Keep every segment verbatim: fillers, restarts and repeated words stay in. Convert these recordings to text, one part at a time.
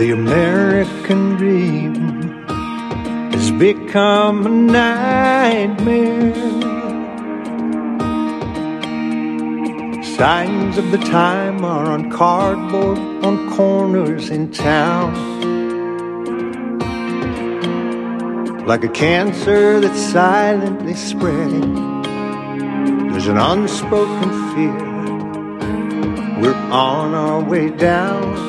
The American dream has become a nightmare. Signs of the time are on cardboard on corners in town. Like a cancer that's silently spreading, there's an unspoken fear. We're on our way down.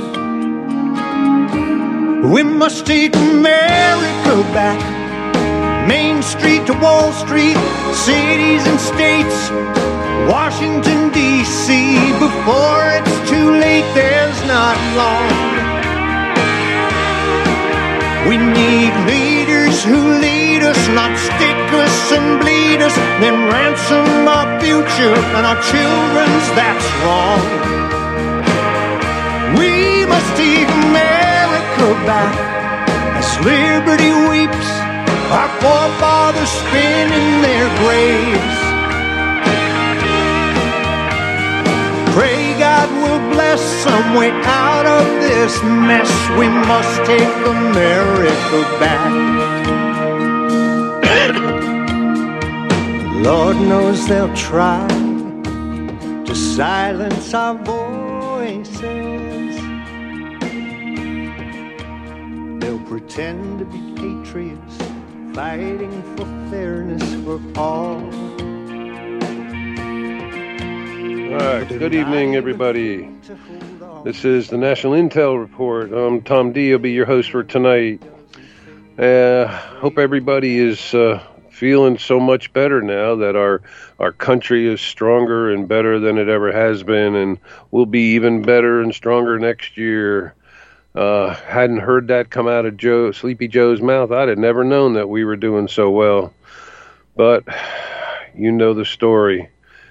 We must take America back. Main Street to Wall Street, cities and states, Washington, D C Before it's too late, there's not long. We need leaders who lead us, not stick us and bleed us, then ransom our future and our children's, that's wrong. We must take America back as liberty weeps, our forefathers spin in their graves. Pray God will bless some way out of this mess. We must take America back. Lord knows they'll try to silence our voices. They'll pretend to be patriots, fighting for fairness for all. All right, good evening, everybody. This is the National Intel Report. I'm Tom D. I'll be your host for tonight. Uh, hope everybody is uh, feeling so much better now that our our country is stronger and better than it ever has been, and will be even better and stronger next year. Uh, hadn't heard that come out of Joe Sleepy Joe's mouth. I'd have never known that we were doing so well. But you know the story.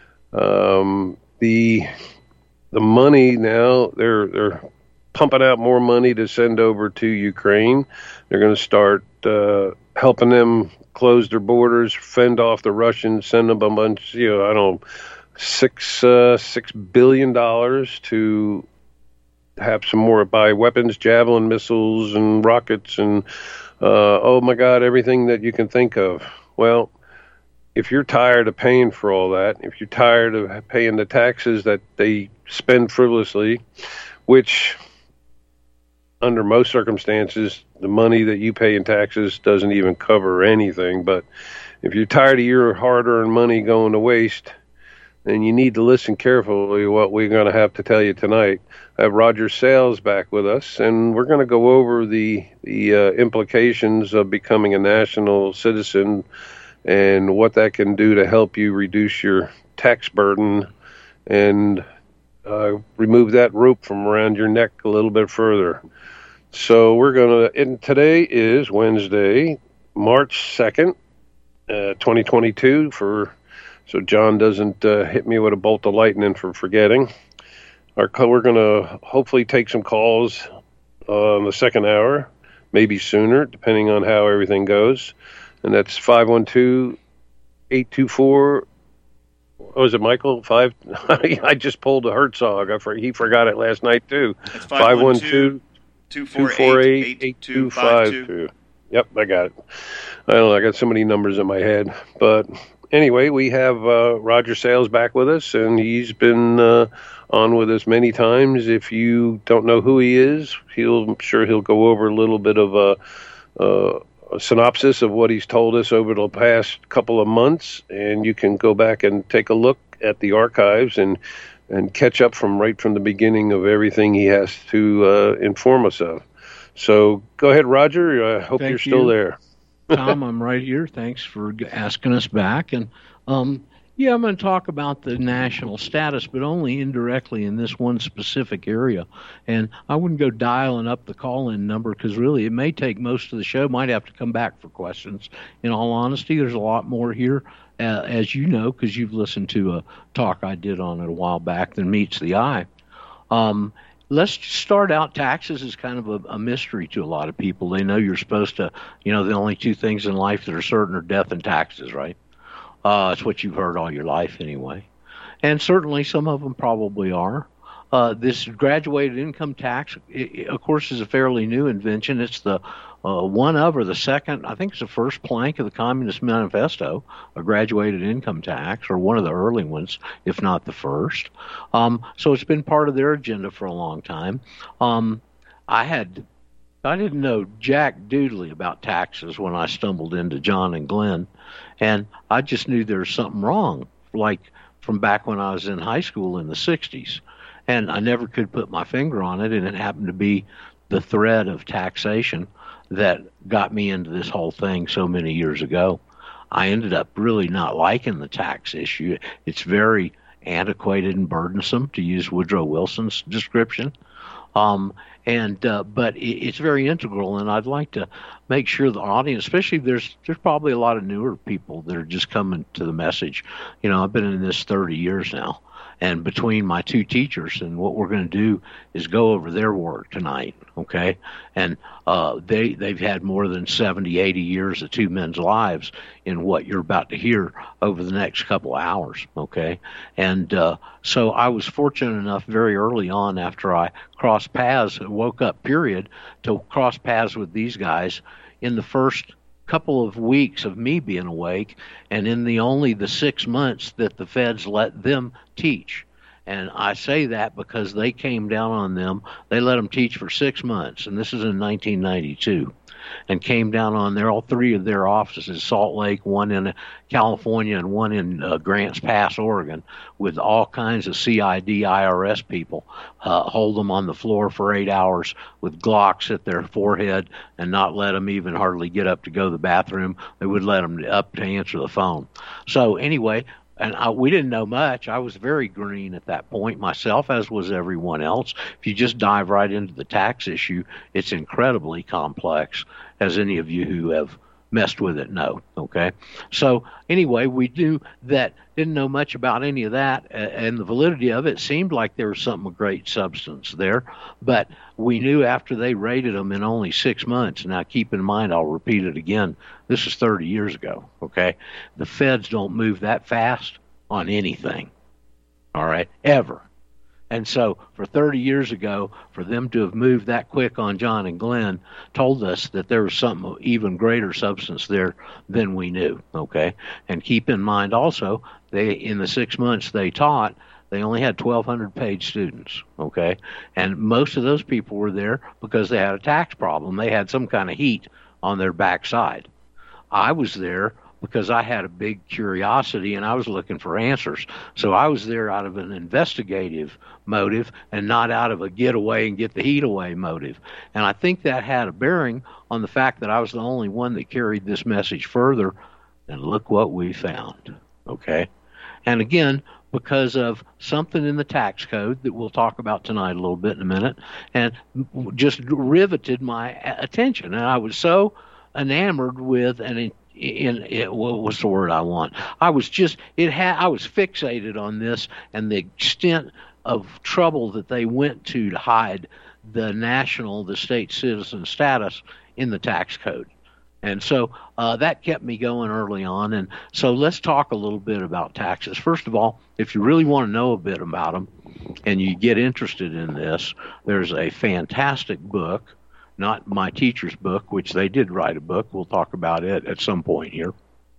Um, the the money now, they're they're pumping out more money to send over to Ukraine. They're going to start uh, helping them close their borders, fend off the Russians, send them a bunch, you know, I don't know, six uh, six billion dollars to have some more, buy weapons, javelin missiles and rockets and uh, oh my God, everything that you can think of. Well, if you're tired of paying for all that, if you're tired of paying the taxes that they spend frivolously, which under most circumstances, the money that you pay in taxes doesn't even cover anything. But if you're tired of your hard-earned money going to waste, then you need to listen carefully to what we're going to have to tell you tonight. I have Roger Sales back with us, and we're going to go over the, the uh, implications of becoming a national citizen and what that can do to help you reduce your tax burden and uh, remove that rope from around your neck a little bit further. So we're going to, and today is Wednesday, March second, uh, twenty twenty-two, for so John doesn't uh, hit me with a bolt of lightning for forgetting. Our We're going to hopefully take some calls uh, in the second hour, maybe sooner, depending on how everything goes. And that's five one two, eight two four, oh, is it Michael? Five. I just pulled a Herzog. I for, he forgot it last night, too. It's five one two, two four eight, eight two five two. Yep, I got it. I don't know, I got so many numbers in my head. But anyway, we have uh, Roger Sales back with us, and he's been uh, on with us many times. If you don't know who he is, he'll, I'm sure he'll go over a little bit of a... Uh, a synopsis of what he's told us over the past couple of months, and you can go back and take a look at the archives and and catch up from right from the beginning of everything he has to uh, inform us of. So go ahead, Roger. I hope Thank you're still you. there. Tom, I'm right here. Thanks for asking us back. And um, yeah, I'm going to talk about the national status, but only indirectly in this one specific area. And I wouldn't go dialing up the call-in number because really it may take most of the show. Might have to come back for questions. In all honesty, there's a lot more here, uh, as you know, because you've listened to a talk I did on it a while back than meets the eye. Um, let's start out. Taxes is kind of a, a mystery to a lot of people. They know you're supposed to, you know, the only two things in life that are certain are death and taxes, right? Uh, it's what you've heard all your life anyway. And certainly some of them probably are. uh, this graduated income tax, it, of course, is a fairly new invention. It's the uh, one of or the second, I think it's the first plank of the Communist Manifesto, a graduated income tax, or one of the early ones, if not the first. Um, so it's been part of their agenda for a long time. Um, I had, I didn't know jack doodly about taxes when I stumbled into John and Glenn, and I just knew there was something wrong, like from back when I was in high school in the sixties. And I never could put my finger on it, and it happened to be the thread of taxation that got me into this whole thing so many years ago. I ended up really not liking the tax issue. It's very antiquated and burdensome, to use Woodrow Wilson's description. Um, and uh, but it, it's very integral, and I'd like to make sure the audience, especially there's there's probably a lot of newer people that are just coming to the message. You know, I've been in this thirty years now, and between my two teachers, and what we're going to do is go over their work tonight, okay? And uh, they, they've had more than seventy, eighty years of two men's lives in what you're about to hear over the next couple of hours, okay? And uh, so I was fortunate enough very early on, after I crossed paths, woke up, period, to cross paths with these guys in the first couple of weeks of me being awake, and in the only the six months that the feds let them teach. And I say that because they came down on them. They let them teach for six months, and this is in nineteen ninety-two, and came down on their all three of their offices, Salt Lake, one in California, and one in uh, Grants Pass, Oregon, with all kinds of C I D, I R S people, uh, hold them on the floor for eight hours with Glocks at their forehead and not let them even hardly get up to go to the bathroom. They would let them up to answer the phone. So anyway, and I, we didn't know much. I was very green at that point myself, as was everyone else. If you just dive right into the tax issue, it's incredibly complex, as any of you who have messed with it know, okay? So anyway, we knew that, didn't know much about any of that, and the validity of it seemed like there was something of great substance there, but we knew after they raided them in only six months, now keep in mind, I'll repeat it again, this is thirty years ago, okay? The feds don't move that fast on anything, all right, ever. And so for thirty years ago, for them to have moved that quick on John and Glenn told us that there was something even greater substance there than we knew, okay? And keep in mind also, they in the six months they taught, they only had twelve hundred paid students, okay? And most of those people were there because they had a tax problem. They had some kind of heat on their backside. I was there because I had a big curiosity and I was looking for answers. So I was there out of an investigative motive and not out of a get away and get the heat away motive. And I think that had a bearing on the fact that I was the only one that carried this message further. And look what we found, okay? And again, because of something in the tax code that we'll talk about tonight a little bit in a minute, and just riveted my attention. And I was so enamored with and in it, what was the word I want? I was just it had I was fixated on this and the extent of trouble that they went to to hide the national, the state citizen status in the tax code. And so uh, that kept me going early on. And so let's talk a little bit about taxes. First of all, if you really want to know a bit about them and you get interested in this, there's a fantastic book, not my teacher's book, which they did write a book. We'll talk about it at some point here.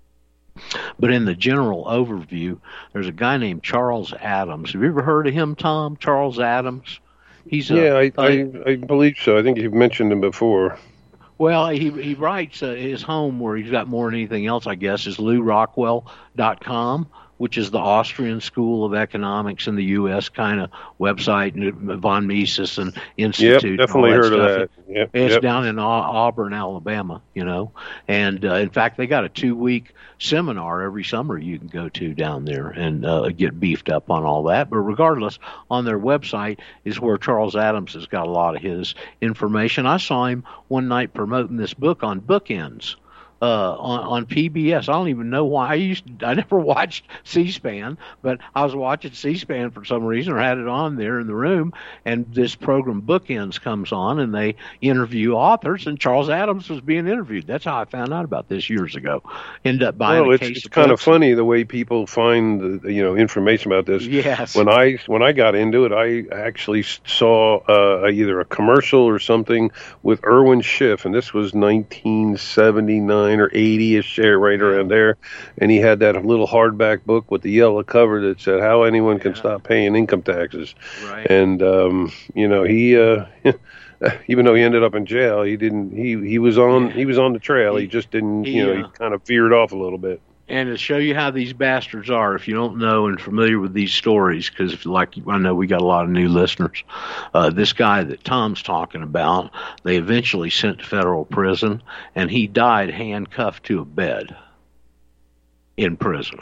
But in the general overview, there's a guy named Charles Adams. Have you ever heard of him, Tom? Charles Adams? He's a, yeah, I, I, I believe so. I think you've mentioned him before. Well, he he writes uh, his home where he's got more than anything else, I guess, is Lew Rockwell dot com, which is the Austrian School of Economics in the U S kind of website, and von Mises and Institute. Yep, definitely and all that heard stuff. of that. Yep, it's yep. down in Auburn, Alabama, you know. And, uh, in fact, they got a two-week seminar every summer you can go to down there and uh, get beefed up on all that. But regardless, on their website is where Charles Adams has got a lot of his information. I saw him one night promoting this book on Bookends. uh, on, on P B S. I don't even know why. I used to, I never watched C-SPAN, but I was watching C-SPAN for some reason, or had it on there in the room, and this program Bookends comes on, and they interview authors, and Charles Addams was being interviewed. That's how I found out about this years ago. Ended up buying well, a it's, case it's of kind of books. funny the way people find the, you know information about this. Yes. When I when I got into it, I actually saw uh, either a commercial or something with Irwin Schiff, and this was nineteen seventy-nine or eighty-ish, right around there. And he had that little hardback book with the yellow cover that said "How Anyone Can yeah. Stop Paying Income Taxes." Right. And um, you know he. Uh, Even though he ended up in jail, he didn't. He he was on yeah. he was on the trail. He, he just didn't. He, you know, uh, he kind of veered off a little bit. And to show you how these bastards are, if you don't know and familiar with these stories, because like I know we got a lot of new listeners, uh, this guy that Tom's talking about, they eventually sent to federal prison, and he died handcuffed to a bed in prison.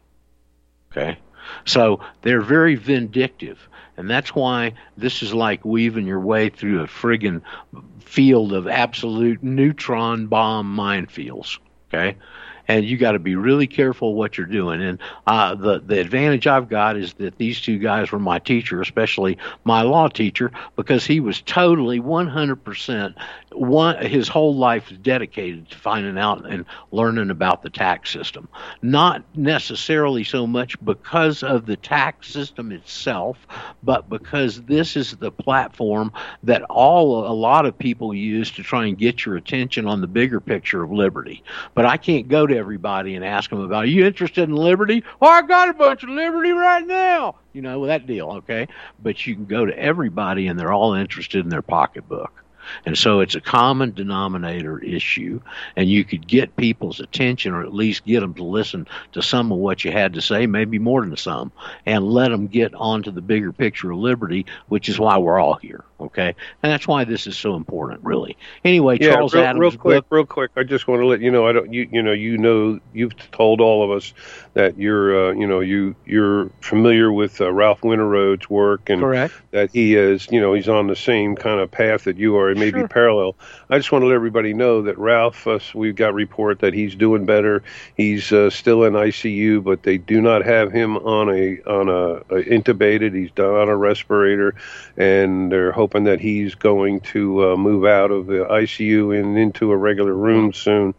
Okay, so they're very vindictive. And that's why this is like weaving your way through a friggin' field of absolute neutron bomb minefields, okay? And you got to be really careful what you're doing. And uh, the the advantage I've got is that these two guys were my teacher, especially my law teacher, because he was totally one hundred percent one. His whole life was dedicated to finding out and learning about the tax system. Not necessarily so much because of the tax system itself, but because this is the platform that all a lot of people use to try and get your attention on the bigger picture of liberty. But I can't go to everybody and ask them about, are you interested in liberty? Oh, I got a bunch of liberty right now. You know, that deal, okay? But you can go to everybody and they're all interested in their pocketbook. And so it's a common denominator issue, and you could get people's attention, or at least get them to listen to some of what you had to say, maybe more than some, and let them get onto the bigger picture of liberty, which is why we're all here, okay? And that's why this is so important, really. Anyway, yeah, Charles real, Addams' real quick, book. real quick. I just want to let you know. I don't. You, you know. You know. You've told all of us that you're. Uh, you know. You. You're familiar with uh, Ralph Winterrode's work, and Correct. that he is. You know. He's on the same kind of path that you are. It may Sure. be parallel. I just want to let everybody know that Ralph. Uh, we've got report that he's doing better. He's uh, still in I C U, but they do not have him on a on a, a intubated. He's done on a respirator, and they're hoping that he's going to uh, move out of the I C U and into a regular room soon.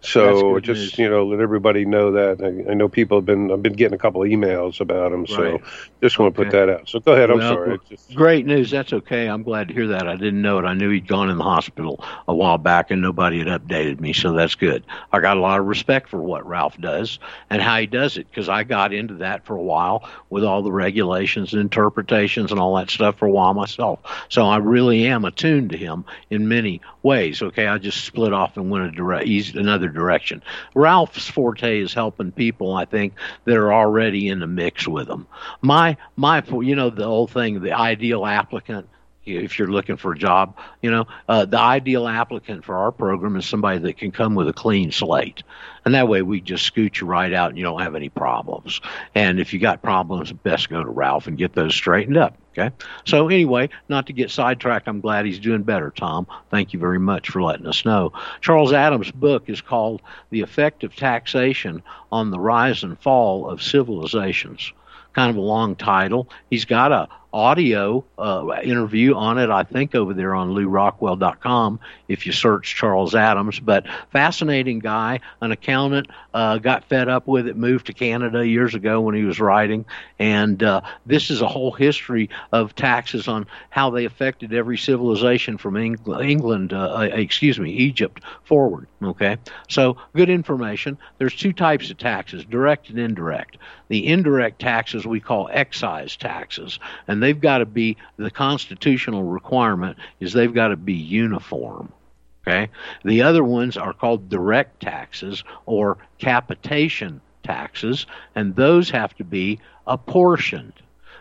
So just news. you know, let everybody know that. I, I know people have been. I've been getting a couple of emails about him. Right. So just want Okay. to put that out. So go ahead. I'm Well, sorry. Just, great news. That's okay. I'm glad to hear that. I didn't know it. I knew he'd gone in the hospital a while back, and nobody had updated me, so that's good. I got a lot of respect for what Ralph does and how he does it, because I got into that for a while with all the regulations and interpretations and all that stuff for a while myself. So I really am attuned to him in many ways. Okay, I just split off and went a direct, another direction. Ralph's forte is helping people, I think, that are already in the mix with him. My, my, you know, the old thing, the ideal applicant, if you're looking for a job, you know, uh, the ideal applicant for our program is somebody that can come with a clean slate. And that way we just scoot you right out and you don't have any problems. And if you got problems, best go to Ralph and get those straightened up. Okay. So anyway, not to get sidetracked, I'm glad he's doing better, Tom. Thank you very much for letting us know. Charles Addams' book is called The Effect of Taxation on the Rise and Fall of Civilizations. Kind of a long title. He's got a audio uh, interview on it, I think, over there on Lew Rockwell dot com if you search Charles Addams. But fascinating guy, an accountant, uh, got fed up with it, moved to Canada years ago when he was writing. And uh, this is a whole history of taxes on how they affected every civilization from Eng- England, uh, excuse me, Egypt forward. Okay, so good information. There's two types of taxes, direct and indirect. The indirect taxes we call excise taxes, and they've got to be, the constitutional requirement is they've got to be uniform. Okay, the other ones are called direct taxes or capitation taxes, and those have to be apportioned.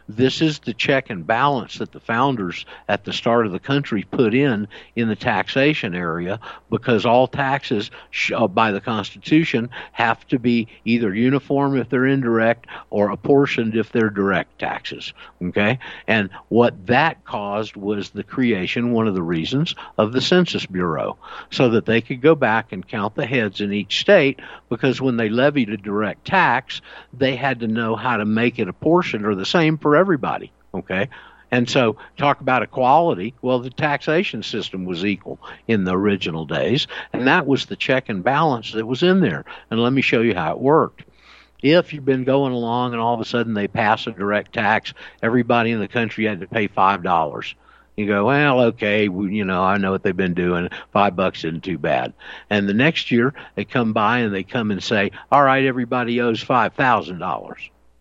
this is the check and balance that the founders at the start of the country put in in the taxation area, because all taxes sh- uh, by the Constitution have to be either uniform if they're indirect or apportioned if they're direct taxes. Okay? And what that caused was the creation, one of the reasons, of the Census Bureau, so that they could go back and count the heads in each state, because when they levied a direct tax, they had to know how to make it apportioned or the same for everybody. Okay? And so talk about equality. Well, the taxation system was equal in the original days, and that was the check and balance that was in there. And let me show you how it worked. If you've been going along and all of a sudden they pass a direct tax, everybody in the country had to pay five dollars. You go, well, okay, we, you know, I know what they've been doing. Five bucks isn't too bad. And the next year they come by and they come and say, all right, everybody owes five thousand dollars.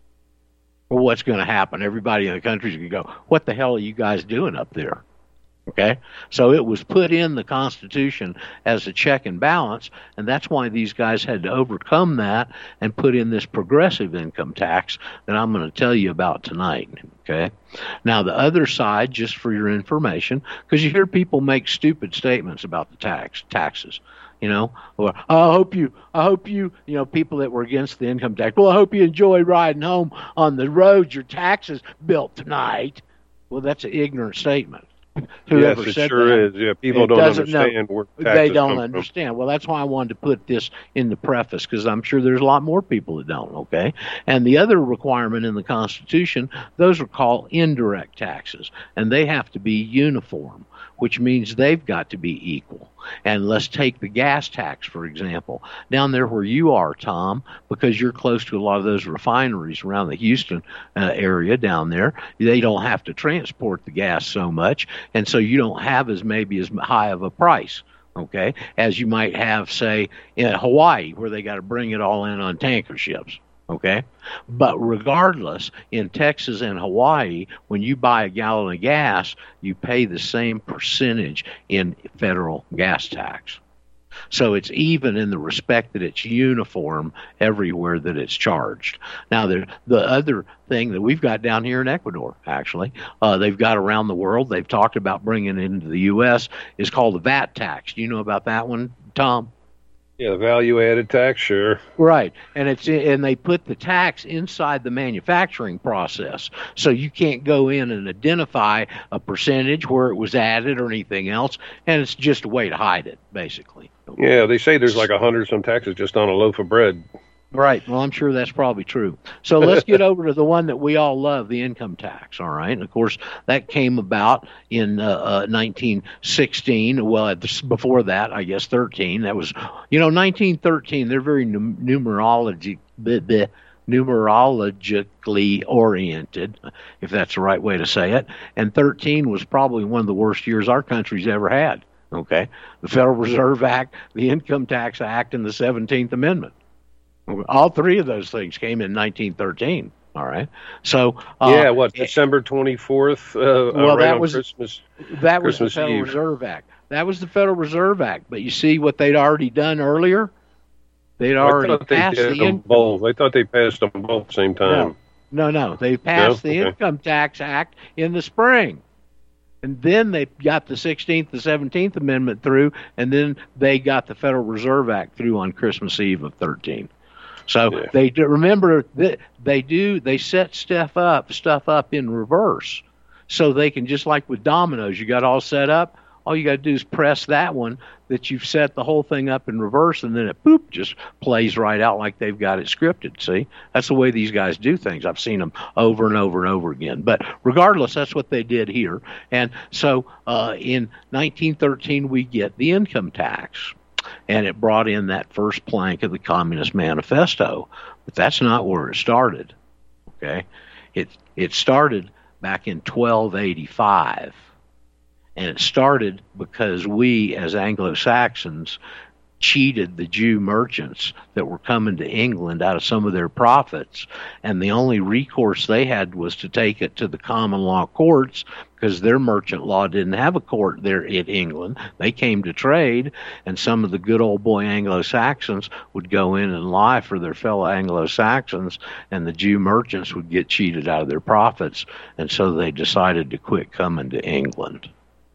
Well, what's going to happen? Everybody in the country is going to go, what the hell are you guys doing up there? Okay, so it was put in the Constitution as a check and balance, and that's why these guys had to overcome that and put in this progressive income tax that I'm going to tell you about tonight. Okay, now the other side, just for your information, because you hear people make stupid statements about the tax taxes. You know, or I hope you, I hope you, you know, people that were against the income tax. Well, I hope you enjoy riding home on the road your taxes built tonight. Well, that's an ignorant statement. Whoever yes, it said sure that, is. Yeah, people don't understand know, where taxes they don't come understand. From. Well, that's why I wanted to put this in the preface, because I'm sure there's a lot more people that don't. Okay, and the other requirement in the Constitution, those are called indirect taxes, and they have to be uniform, which means they've got to be equal. And let's take the gas tax, for example. Down there where you are, Tom, because you're close to a lot of those refineries around the Houston uh, area down there, they don't have to transport the gas so much, and so you don't have as maybe as high of a price, okay, as you might have, say, in Hawaii, where they got to bring it all in on tanker ships. Okay, but regardless, in Texas and Hawaii, when you buy a gallon of gas, you pay the same percentage in federal gas tax. So it's even in the respect that it's uniform everywhere that it's charged. Now, the, the other thing that we've got down here in Ecuador, actually, uh, they've got around the world, they've talked about bringing it into the U S, is called the V A T tax. Do you know about that one, Tom? Yeah, the value-added tax, sure. Right, and it's and they put the tax inside the manufacturing process, so you can't go in and identify a percentage where it was added or anything else, and it's just a way to hide it, basically. Yeah, they say there's like a hundred some taxes just on a loaf of bread. Right. Well, I'm sure that's probably true. So let's get over to the one that we all love, the income tax. All right. And of course, that came about in uh, uh, nineteen sixteen. Well, before that, I guess thirteen. That was, you know, nineteen thirteen. They're very num- numerology, bleh, bleh, numerologically oriented, if that's the right way to say it. And thirteen was probably one of the worst years our country's ever had. Okay. The Federal Reserve Act, the Income Tax Act, and the seventeenth Amendment. All three of those things came in nineteen thirteen. All right. So uh, yeah, what December twenty-fourth? Uh, well, uh, right that on was Christmas. That was Christmas the Federal Eve. Reserve Act. That was the Federal Reserve Act. But you see what they'd already done earlier. They'd already I thought passed they did the them both. I thought they passed them both at the same time. No, no, no. They passed No? the Okay. Income Tax Act in the spring. And then they got the sixteenth, the seventeenth Amendment through, and then they got the Federal Reserve Act through on Christmas Eve of thirteen. So Yeah. they do, remember that they do they set stuff up stuff up in reverse, so they can, just like with dominoes, you got all set up. All you got to do is press that one that you've set the whole thing up in reverse, and then it boop just plays right out like they've got it scripted. See, that's the way these guys do things. I've seen them over and over and over again. But regardless, that's what they did here. And so uh, in nineteen thirteen, we get the income tax. And it brought in that first plank of the Communist Manifesto. But that's not where it started. Okay? It it started back in twelve eighty-five. And it started because we, as Anglo-Saxons, cheated the Jew merchants that were coming to England out of some of their profits, and the only recourse they had was to take it to the common law courts, because their merchant law didn't have a court there in England. They came to trade, and some of the good old boy Anglo-Saxons would go in and lie for their fellow Anglo-Saxons, and the Jew merchants would get cheated out of their profits, and so they decided to quit coming to England.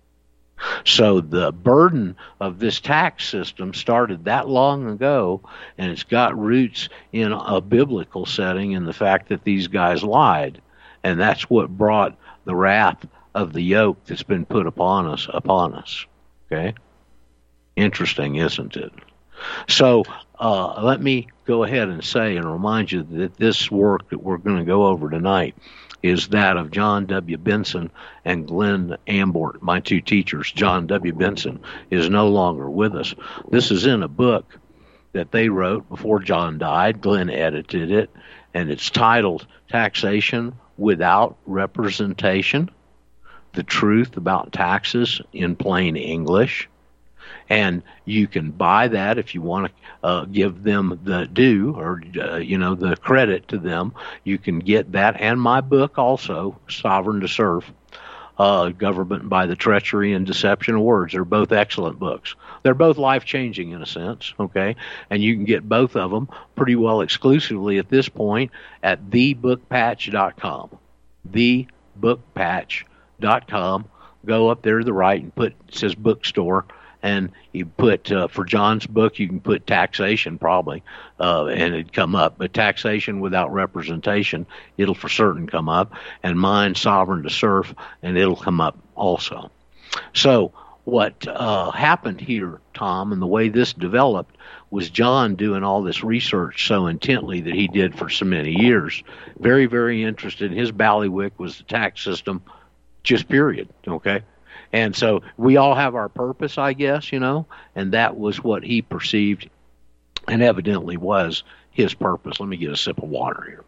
So the burden of this tax system started that long ago, and it's got roots in a biblical setting in the fact that these guys lied. And that's what brought the wrath of the yoke that's been put upon us, upon us. Okay? Interesting, isn't it? So uh, let me go ahead and say and remind you that this work that we're going to go over tonight is that of John W. Benson and Glenn Ambort, my two teachers. John W. Benson is no longer with us. This is in a book that they wrote before John died. Glenn edited it, and it's titled Taxation Without Representation, The Truth About Taxes in Plain English. And you can buy that if you want to uh, give them the due or, uh, you know, the credit to them. You can get that and my book also, Sovereign to Serve, uh, Government by the Treachery and Deception of Words. They're both excellent books. They're both life-changing in a sense, okay? And you can get both of them pretty well exclusively at this point at the book patch dot com. the book patch dot com. Go up there to the right and put, it says bookstore. And you put, uh, for John's book, you can put taxation probably, uh, and it'd come up. But taxation without representation, it'll for certain come up. And mine, Sovereign to Serve, and it'll come up also. So what uh, happened here, Tom, and the way this developed was John doing all this research so intently that he did for so many years. Very, very interested. His bailiwick was the tax system, just period, okay? And so we all have our purpose, I guess, you know, and that was what he perceived and evidently was his purpose. Let me get a sip of water here.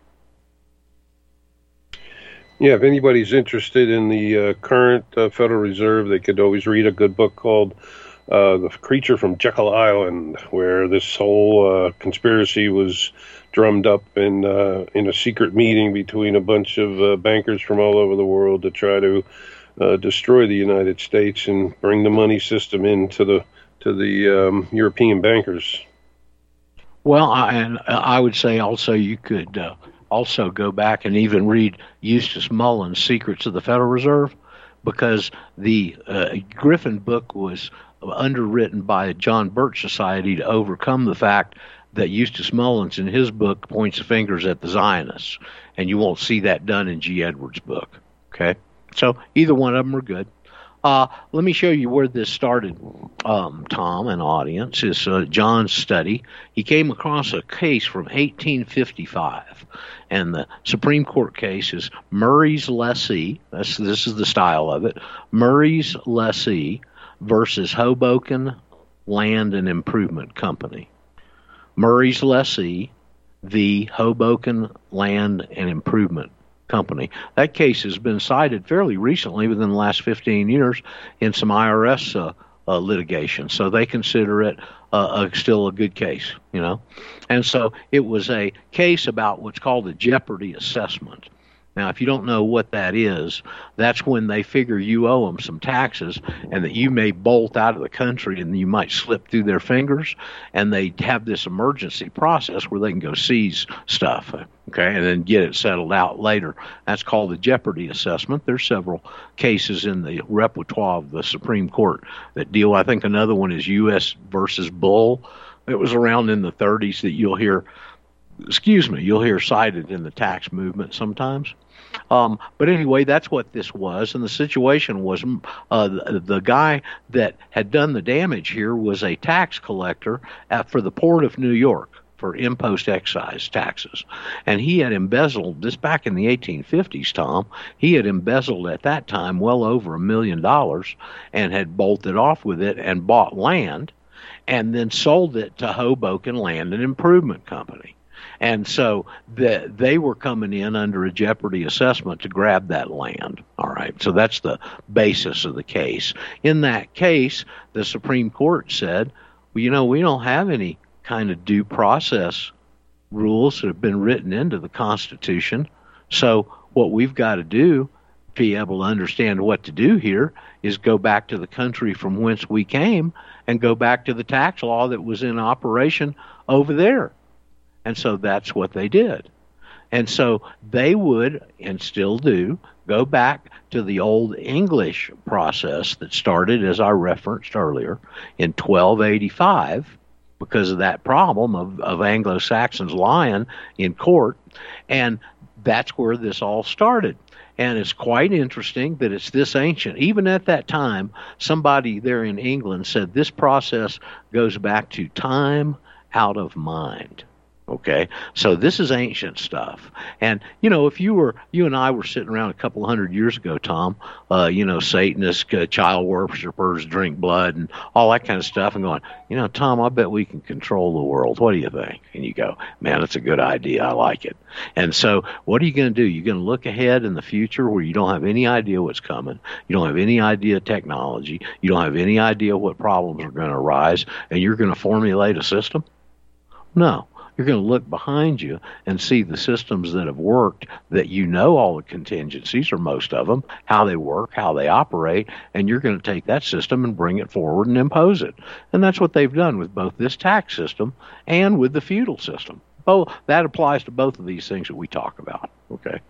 Yeah, if anybody's interested in the uh, current uh, Federal Reserve, they could always read a good book called uh, The Creature from Jekyll Island, where this whole uh, conspiracy was drummed up in, uh, in a secret meeting between a bunch of uh, bankers from all over the world to try to Uh, destroy the United States and bring the money system into the to the um, European bankers. Well, I, and I would say also you could uh, also go back and even read Eustace Mullins' Secrets of the Federal Reserve, because the uh, Griffin book was underwritten by the John Birch Society to overcome the fact that Eustace Mullins in his book points the fingers at the Zionists, and you won't see that done in G. Edwards' book. Okay. So either one of them are good. Uh, let me show you where this started, um, Tom, and audience. Is uh, John's study. He came across a case from eighteen fifty-five, and the Supreme Court case is Murray's Lessee. That's, this is the style of it. Murray's Lessee versus Hoboken Land and Improvement Company. Murray's Lessee v. Hoboken Land and Improvement Company. That case has been cited fairly recently, within the last fifteen years, in some I R S uh, uh, litigation. So they consider it uh, a, still a good case, you know. And so it was a case about what's called a jeopardy assessment. Now, if you don't know what that is, that's when they figure you owe them some taxes and that you may bolt out of the country and you might slip through their fingers, and they have this emergency process where they can go seize stuff, okay, and then get it settled out later. That's called the jeopardy assessment. There's several cases in the repertoire of the Supreme Court that deal. I think another one is U S versus Bull. It was around in the thirties that you'll hear, excuse me, you'll hear cited in the tax movement sometimes. Um, but anyway, that's what this was, and the situation was uh, the, the guy that had done the damage here was a tax collector at, for the Port of New York for impost excise taxes, and he had embezzled, this back in the eighteen fifties, Tom, he had embezzled at that time well over a million dollars and had bolted off with it and bought land and then sold it to Hoboken Land and Improvement Company. And so the, they were coming in under a jeopardy assessment to grab that land. All right, so that's the basis of the case. In that case, the Supreme Court said, well, you know, we don't have any kind of due process rules that have been written into the Constitution. So what we've got to do to be able to understand what to do here is go back to the country from whence we came and go back to the tax law that was in operation over there. And so that's what they did. And so they would, and still do, go back to the old English process that started, as I referenced earlier, in twelve eighty-five, because of that problem of, of Anglo-Saxons lying in court. And that's where this all started. And it's quite interesting that it's this ancient. Even at that time, somebody there in England said this process goes back to time out of mind. Okay, so this is ancient stuff. And, you know, if you were, you and I were sitting around a couple hundred years ago, Tom, uh, you know, Satanists, uh, child worshippers, drink blood, and all that kind of stuff, and going, you know, Tom, I bet we can control the world. What do you think? And you go, man, that's a good idea. I like it. And so what are you going to do? You're going to look ahead in the future where you don't have any idea what's coming. You don't have any idea of technology. You don't have any idea what problems are going to arise, and you're going to formulate a system? No. You're going to look behind you and see the systems that have worked, that you know all the contingencies, or most of them, how they work, how they operate, and you're going to take that system and bring it forward and impose it. And that's what they've done with both this tax system and with the feudal system. Oh, that applies to both of these things that we talk about. Okay,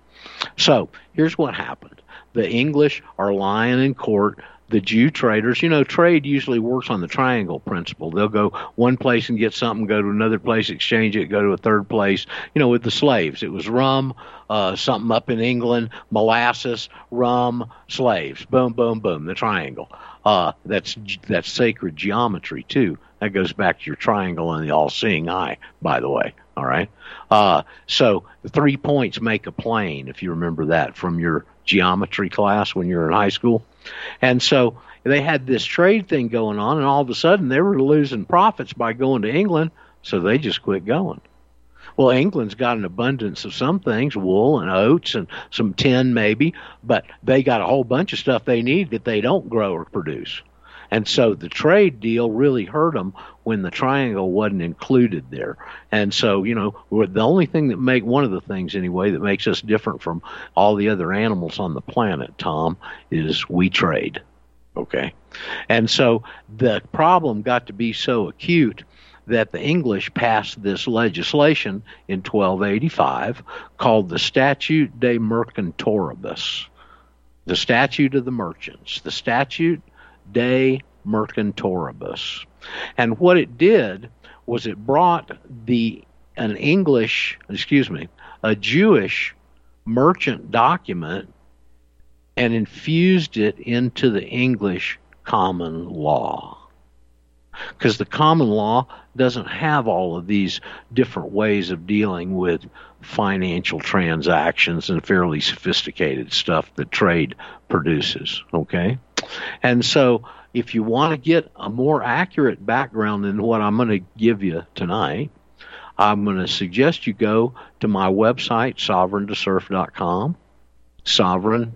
so here's what happened. The English are lying in court. The Jew traders, you know, trade usually works on the triangle principle. They'll go one place and get something, go to another place, exchange it, go to a third place. You know, with the slaves, it was rum, uh, something up in England, molasses, rum, slaves. Boom, boom, boom, the triangle. Uh, that's that's sacred geometry, too. That goes back to your triangle and the all-seeing eye, by the way. All right? Uh, so the three points make a plane, if you remember that from your geometry class when you were in high school. And so they had this trade thing going on, and all of a sudden they were losing profits by going to England, so they just quit going. Well, England's got an abundance of some things, wool and oats and some tin maybe, but they got a whole bunch of stuff they need that they don't grow or produce. And so the trade deal really hurt them when the triangle wasn't included there. And so, you know, we're the only thing that make one of the things anyway that makes us different from all the other animals on the planet, Tom, is we trade. Okay. And so the problem got to be so acute that the English passed this legislation in twelve eighty-five called the Statute de Mercantoribus, the Statute of the Merchants, the Statute de Mercantoribus. And what it did was it brought the an English, excuse me, a Jewish merchant document and infused it into the English common law. Because the common law doesn't have all of these different ways of dealing with financial transactions and fairly sophisticated stuff that trade produces, okay? And so if you want to get a more accurate background than what I'm going to give you tonight, I'm going to suggest you go to my website, sovereign to surf dot com, sovereign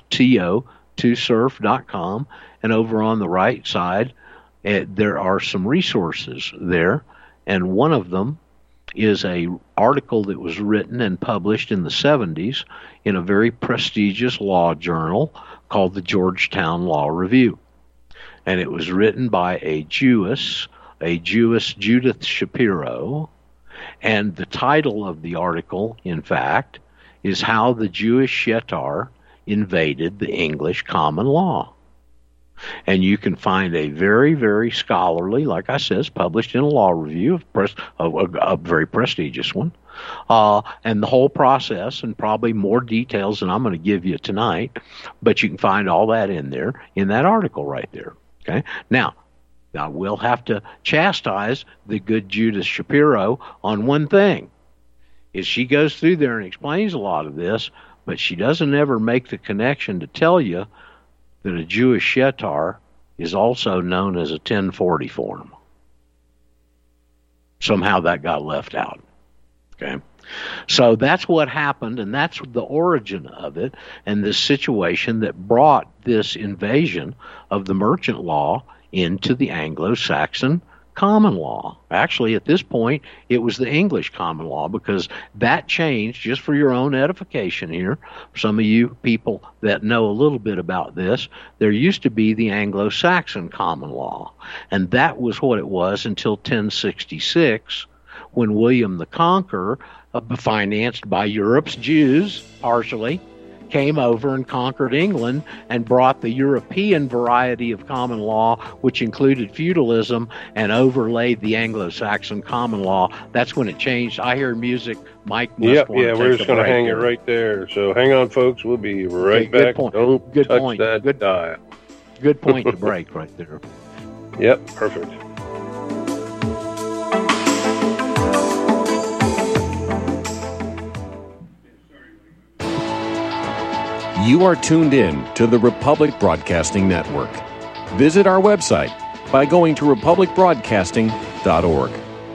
to surf dot com, and over on the right side, uh, there are some resources there, and one of them is a article that was written and published in the seventies in a very prestigious law journal called the Georgetown Law Review. And it was written by a Jewess, a Jewess Judith Shapiro, and the title of the article, in fact, is How the Jewish Shetar Invaded the English Common Law. And you can find a very, very scholarly, like I said, published in a law review, a, a, a very prestigious one, uh, and the whole process, and probably more details than I'm going to give you tonight, but you can find all that in there, in that article right there. Okay. Now, I will have to chastise the good Judith Shapiro on one thing, is she goes through there and explains a lot of this, but she doesn't ever make the connection to tell you that a Jewish shetar is also known as a ten forty form. Somehow that got left out. Okay. So that's what happened, and that's the origin of it, and this situation that brought this invasion of the merchant law into the Anglo-Saxon common law. Actually, at this point, it was the English common law, because that changed, just for your own edification here, some of you people that know a little bit about this, there used to be the Anglo-Saxon common law, and that was what it was until ten sixty-six, when William the Conqueror, uh, financed by Europe's Jews, partially, came over and conquered England and brought the European variety of common law, which included feudalism, and overlaid the Anglo-Saxon common law. That's when it changed. I hear music. Mike must yep, want yeah, to we're just going to hang here. it right there. So hang on, folks. We'll be right okay, back. Point. Don't good touch point. that good, dial. Good point to break right there. Yep, perfect. You are tuned in to the Republic Broadcasting Network. Visit our website by going to republic broadcasting dot org.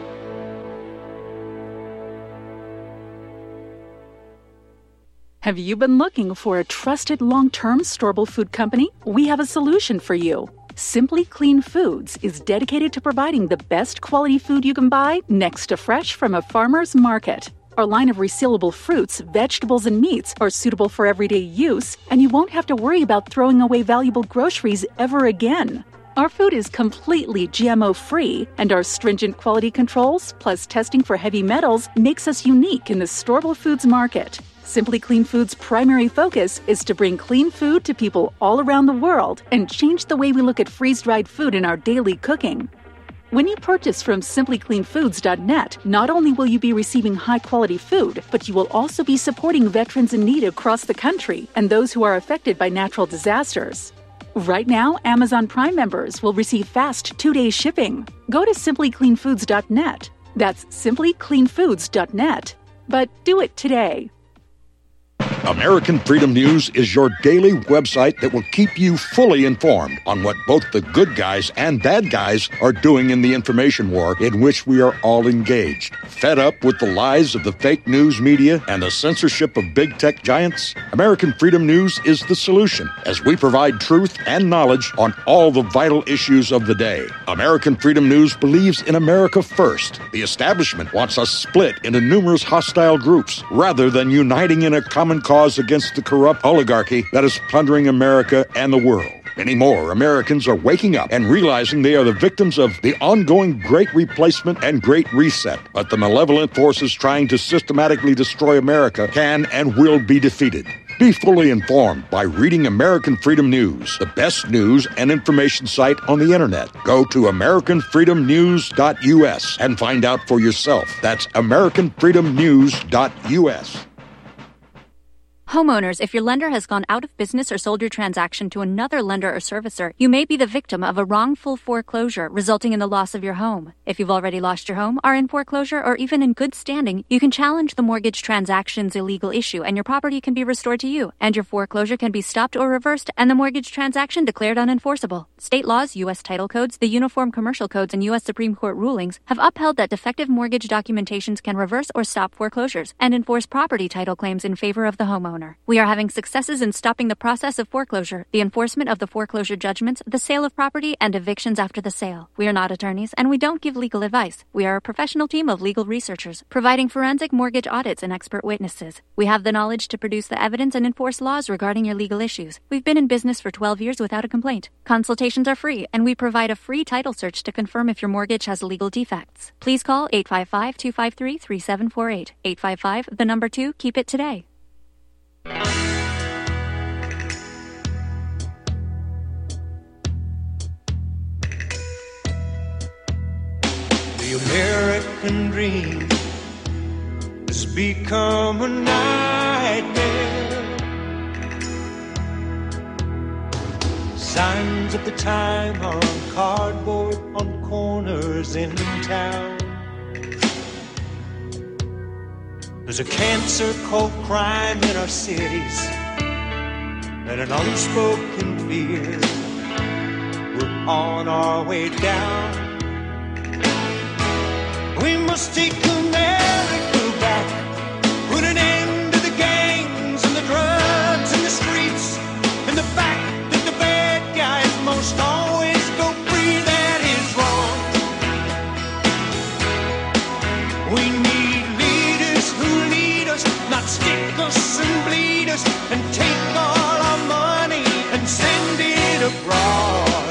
Have you been looking for a trusted long-term storable food company? We have a solution for you. Simply Clean Foods is dedicated to providing the best quality food you can buy next to fresh from a farmer's market. Our line of resealable fruits, vegetables, and meats are suitable for everyday use, and you won't have to worry about throwing away valuable groceries ever again. Our food is completely G M O-free, and our stringent quality controls, plus testing for heavy metals, makes us unique in the storable foods market. Simply Clean Foods' primary focus is to bring clean food to people all around the world and change the way we look at freeze-dried food in our daily cooking. When you purchase from simply clean foods dot net, not only will you be receiving high-quality food, but you will also be supporting veterans in need across the country and those who are affected by natural disasters. Right now, Amazon Prime members will receive fast two-day shipping. Go to simply clean foods dot net. That's simply clean foods dot net. But do it today. American Freedom News is your daily website that will keep you fully informed on what both the good guys and bad guys are doing in the information war in which we are all engaged. Fed up with the lies of the fake news media and the censorship of big tech giants? American Freedom News is the solution, as we provide truth and knowledge on all the vital issues of the day. American Freedom News believes in America first. The establishment wants us split into numerous hostile groups rather than uniting in a common cause against the corrupt oligarchy that is plundering America and the world. Many more Americans are waking up and realizing they are the victims of the ongoing Great Replacement and Great Reset. But the malevolent forces trying to systematically destroy America can and will be defeated. Be fully informed by reading American Freedom News, the best news and information site on the internet. Go to american freedom news dot u s and find out for yourself. That's american freedom news dot u s. Homeowners, if your lender has gone out of business or sold your transaction to another lender or servicer, you may be the victim of a wrongful foreclosure, resulting in the loss of your home. If you've already lost your home, are in foreclosure, or even in good standing, you can challenge the mortgage transaction's illegal issue, and your property can be restored to you, and your foreclosure can be stopped or reversed, and the mortgage transaction declared unenforceable. State laws, U S title codes, the Uniform Commercial Codes, and U S Supreme Court rulings have upheld that defective mortgage documentations can reverse or stop foreclosures and enforce property title claims in favor of the homeowner. We are having successes in stopping the process of foreclosure, the enforcement of the foreclosure judgments, the sale of property, and evictions after the sale. We are not attorneys, and we don't give legal advice. We are a professional team of legal researchers, providing forensic mortgage audits and expert witnesses. We have the knowledge to produce the evidence and enforce laws regarding your legal issues. We've been in business for twelve years without a complaint. Consultations are free, and we provide a free title search to confirm if your mortgage has legal defects. Please call eight five five, two five three, three seven four eight. eight five five, the number two, keep it today. The American dream has become a nightmare. Signs of the time are on cardboard on corners in town. There's a cancer called crime in our cities and an unspoken fear. We're on our way down. We must take America back, put an end to the gangs and the drugs and the streets, and the fact that the bad guys most always go free. That is wrong. us and bleed us and take all our money and send it abroad.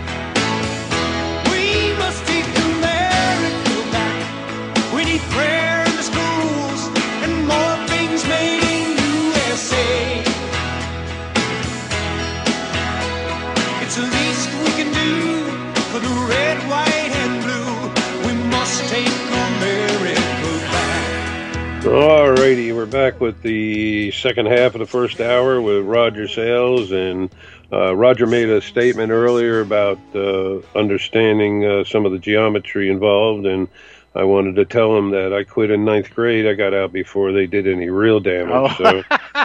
We must take America back. We need prayer in the schools and more things made in U S A. It's the least we can do for the red, white, and blue. We must take America back. All righty, we're back with the second half of the first hour with Roger Sales. And uh, Roger made a statement earlier about uh, understanding uh, some of the geometry involved, and I wanted to tell him that I quit in ninth grade. I got out before they did any real damage. Oh. So.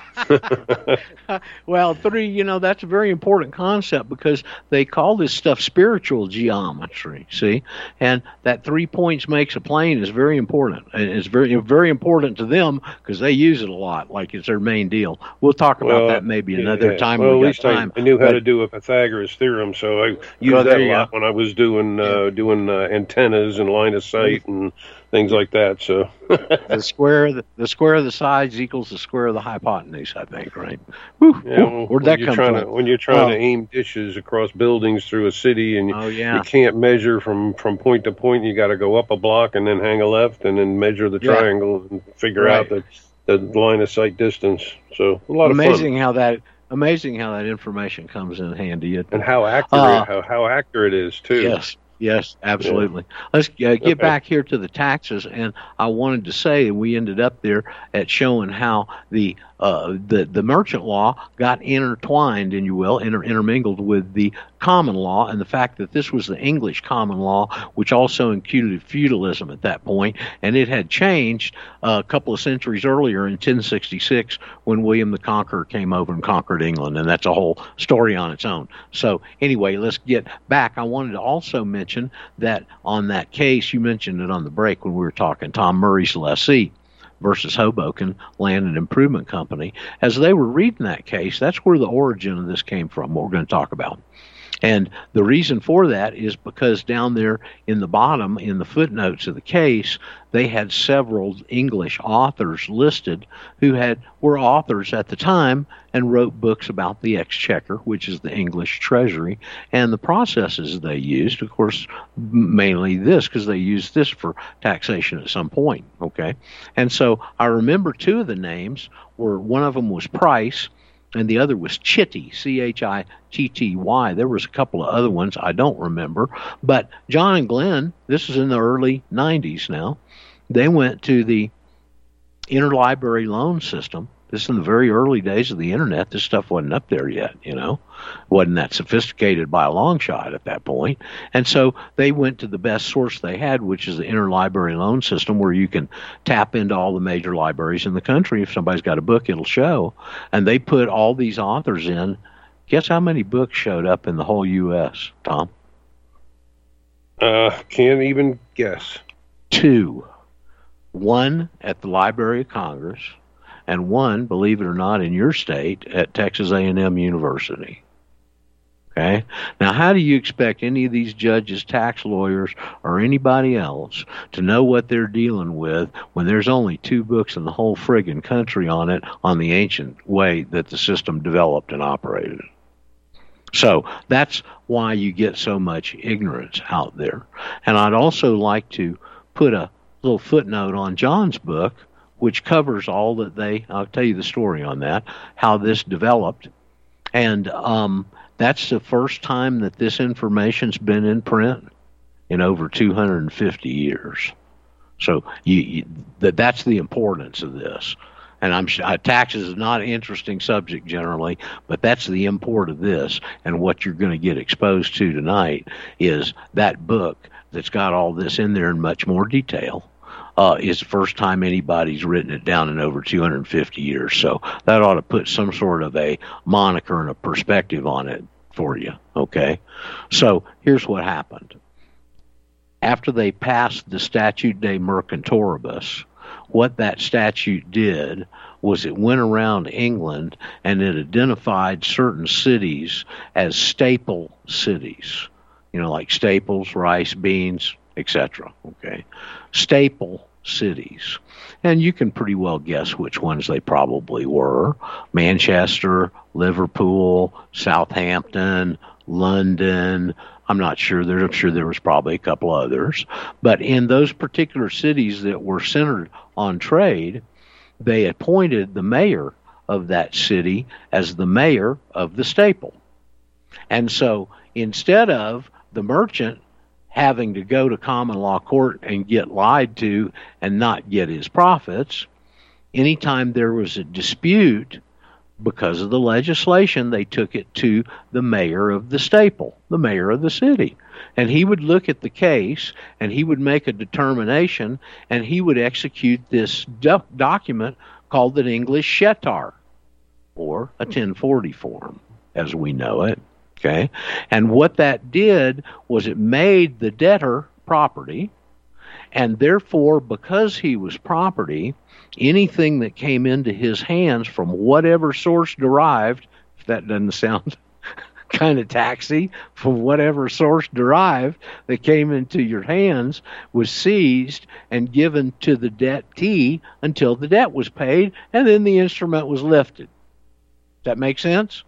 Well, three, you know, that's a very important concept because they call this stuff spiritual geometry, see? And that three points makes a plane is very important. And it's very very important to them because they use it a lot, like it's their main deal. We'll talk about well, that maybe another yeah. time. Well, we at least got time. I, I knew how but, to do a Pythagoras theorem, so I used well, that a you lot go. when I was doing uh, doing uh, antennas and line of sight and things like that. So the square of the, the square of the sides equals the square of the hypotenuse, I think, right? Whew, yeah, whew, where'd that come from? from? To, when you're trying oh. to aim dishes across buildings through a city, and you, oh, yeah. you can't measure from, from point to point, you got to go up a block and then hang a left and then measure the Yeah. triangle and figure Right. out the, the line of sight distance. So a lot amazing of fun. how that amazing how that information comes in handy. It, And how accurate Uh, how, how accurate it is too. Yes, yes, absolutely. Let's uh, get Okay. back here to the taxes, and I wanted to say we ended up there at showing how the uh, the the merchant law got intertwined, and you will, inter- intermingled with the common law, and the fact that this was the English common law, which also included feudalism at that point, and it had changed uh, a couple of centuries earlier in ten sixty-six when William the Conqueror came over and conquered England, and that's a whole story on its own. So anyway, let's get back. I wanted to also mention that on that case, you mentioned it on the break when we were talking, Tom Murray's lessee versus Hoboken Land and Improvement Company. As they were reading that case, that's where the origin of this came from, what we're going to talk about. And the reason for that is because down there in the bottom, in the footnotes of the case, they had several English authors listed who had were authors at the time and wrote books about the exchequer, which is the English treasury, and the processes they used. Of course, mainly this, because they used this for taxation at some point. Okay, and so I remember two of the names were one of them was Price, and the other was Chitty, C H I T T Y. There was a couple of other ones I don't remember. But John and Glenn, this is in the early nineties now, they went to the interlibrary loan system. This is in the very early days of the Internet. This stuff wasn't up there yet, you know. Wasn't that sophisticated by a long shot at that point. And so they went to the best source they had, which is the interlibrary loan system, where you can tap into all the major libraries in the country. If somebody's got a book, it'll show. And they put all these authors in. Guess how many books showed up in the whole U S, Tom? Uh, can't even guess. Two. One at the Library of Congress, and one, believe it or not, in your state at Texas A and M University. Okay? Now, how do you expect any of these judges, tax lawyers, or anybody else to know what they're dealing with when there's only two books in the whole friggin' country on it, on the ancient way that the system developed and operated? So that's why you get so much ignorance out there. And I'd also like to put a little footnote on John's book, which covers all that they, I'll tell you the story on that, how this developed. And um, that's the first time that this information's been in print in over two hundred fifty years. So you, you, that that's the importance of this. And I'm uh, taxes is not an interesting subject generally, but that's the import of this. And what you're going to get exposed to tonight is that book that's got all this in there in much more detail. Uh, is the first time anybody's written it down in over two hundred fifty years. So that ought to put some sort of a moniker and a perspective on it for you, okay? So here's what happened. After they passed the Statute de Mercantoribus, what that statute did was it went around England and it identified certain cities as staple cities, you know, like staples, rice, beans, et cetera. Okay, staple cities. And you can pretty well guess which ones they probably were. Manchester, Liverpool, Southampton, London. I'm not sure. There, I'm sure there was probably a couple others. But in those particular cities that were centered on trade, they appointed the mayor of that city as the mayor of the staple. And so instead of the merchant having to go to common law court and get lied to and not get his profits, anytime there was a dispute because of the legislation, they took it to the mayor of the staple, the mayor of the city. And he would look at the case and he would make a determination and he would execute this do- document called an English Shettar, or a ten forty form, as we know it. Okay, and what that did was it made the debtor property, and therefore, because he was property, anything that came into his hands from whatever source derived, if that doesn't sound kind of taxi, from whatever source derived that came into your hands, was seized and given to the debtee until the debt was paid, and then the instrument was lifted. Does that make sense?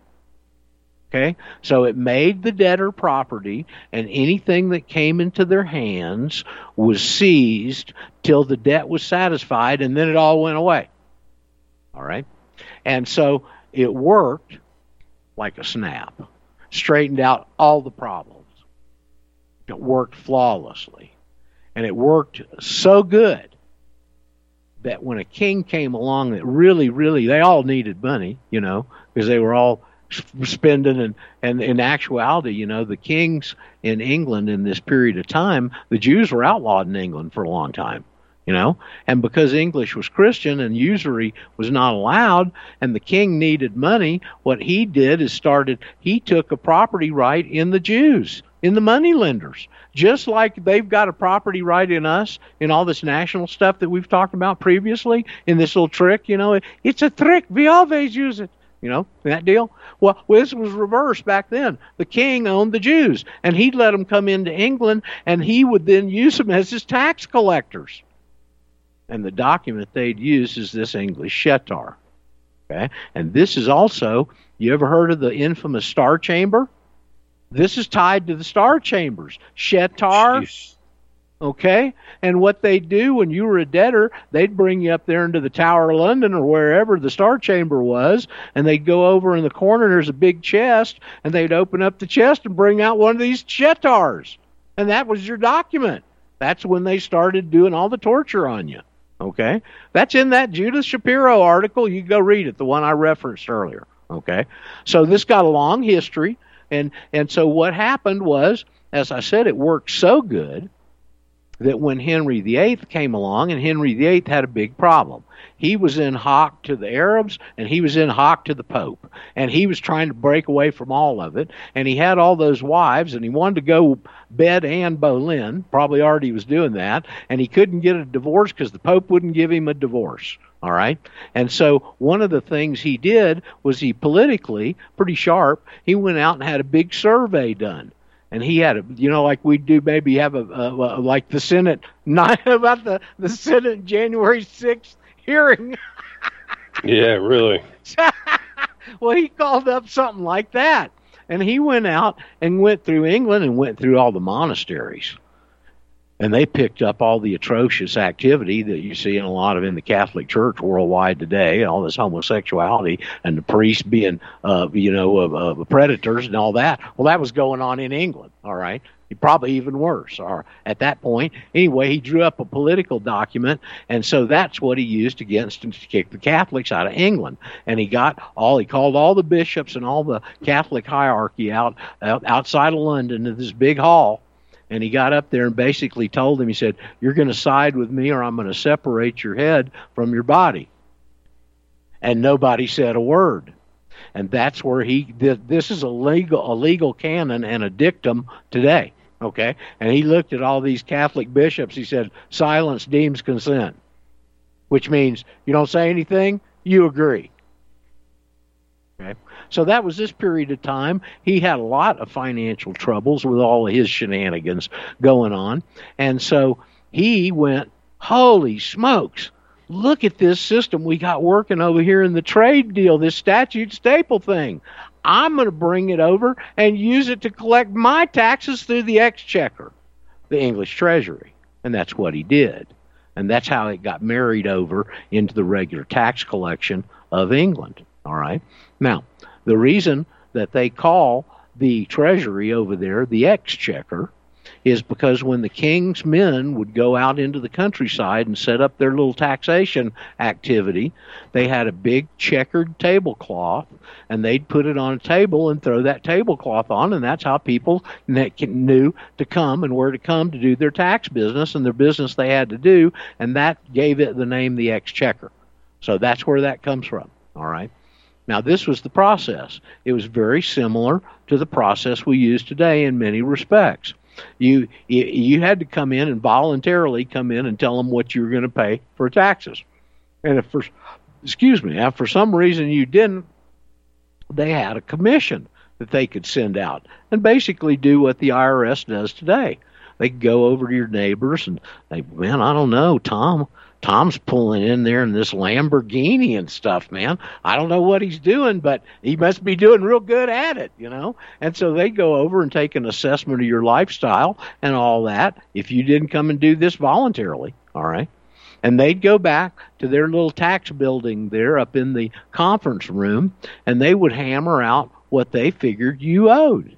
Okay, so it made the debtor property, and anything that came into their hands was seized till the debt was satisfied, and then it all went away. All right? And so it worked like a snap, straightened out all the problems. It worked flawlessly. And it worked so good that when a king came along that really, really, they all needed money, you know, because they were all spending, and, and in actuality, you know, the kings in England in this period of time, the Jews were outlawed in England for a long time, you know, and because English was Christian and usury was not allowed and the king needed money, what he did is started, he took a property right in the Jews, in the money lenders, just like they've got a property right in us, in all this national stuff that we've talked about previously, in this little trick, you know, it's a trick, we always use it. You know, that deal? Well, this was reversed back then. The king owned the Jews, and he'd let them come into England, and he would then use them as his tax collectors. And the document they'd use is this English Shettar. Okay? And this is also, you ever heard of the infamous Star Chamber? This is tied to the Star Chambers. Shettar. Jeez. Okay? And what they'd do when you were a debtor, they'd bring you up there into the Tower of London or wherever the Star Chamber was, and they'd go over in the corner, there's a big chest, and they'd open up the chest and bring out one of these Shettars. And that was your document. That's when they started doing all the torture on you. Okay? That's in that Judith Shapiro article. You go read it, the one I referenced earlier. Okay? So this got a long history, and, and so what happened was, as I said, it worked so good that when Henry the Eighth came along, and Henry the Eighth had a big problem. He was in hock to the Arabs, and he was in hock to the Pope. And he was trying to break away from all of it. And he had all those wives, and he wanted to go bed Anne Boleyn, probably already was doing that, and he couldn't get a divorce because the Pope wouldn't give him a divorce. All right? And so one of the things he did was he politically, pretty sharp, he went out and had a big survey done. And he had a, you know, like we do maybe have a, a, a like the Senate, not about the, the Senate January sixth hearing. Yeah, really. Well, he called up something like that. And he went out and went through England and went through all the monasteries. And they picked up all the atrocious activity that you see in a lot of in the Catholic Church worldwide today, all this homosexuality and the priests being, uh, you know, uh, uh, predators and all that. Well, that was going on in England, all right? Probably even worse or at that point. Anyway, he drew up a political document, and so that's what he used against him to kick the Catholics out of England. And he got all, he called all the bishops and all the Catholic hierarchy out, out outside of London to this big hall. And he got up there and basically told them, he said, you're going to side with me or I'm going to separate your head from your body. And nobody said a word. And that's where he, this is a legal, a legal canon and a dictum today. Okay? And he looked at all these Catholic bishops. He said, silence deems consent. Which means you don't say anything, you agree. Okay? So that was this period of time. He had a lot of financial troubles with all of his shenanigans going on. And so he went holy smokes, look at this system we got working over here in the trade deal, this statute staple thing. I'm going to bring it over and use it to collect my taxes through the exchequer, the English Treasury. And that's what he did. And that's how it got married over into the regular tax collection of England. All right. Now, the reason that they call the Treasury over there the exchequer is because when the king's men would go out into the countryside and set up their little taxation activity, they had a big checkered tablecloth, and they'd put it on a table and throw that tablecloth on, and that's how people knew to come and where to come to do their tax business and their business they had to do, and that gave it the name the exchequer. So that's where that comes from, all right? Now, this was the process. It was very similar to the process we use today in many respects. You you had to come in and voluntarily come in and tell them what you were going to pay for taxes. And if for, excuse me, if for some reason you didn't, they had a commission that they could send out and basically do what the I R S does today. They could go over to your neighbors and they, man, I don't know, Tom. Tom's pulling in there in this Lamborghini and stuff, man. I don't know what he's doing, but he must be doing real good at it, you know. And so they go over and take an assessment of your lifestyle and all that if you didn't come and do this voluntarily, all right? And they'd go back to their little tax building there up in the conference room, and they would hammer out what they figured you owed.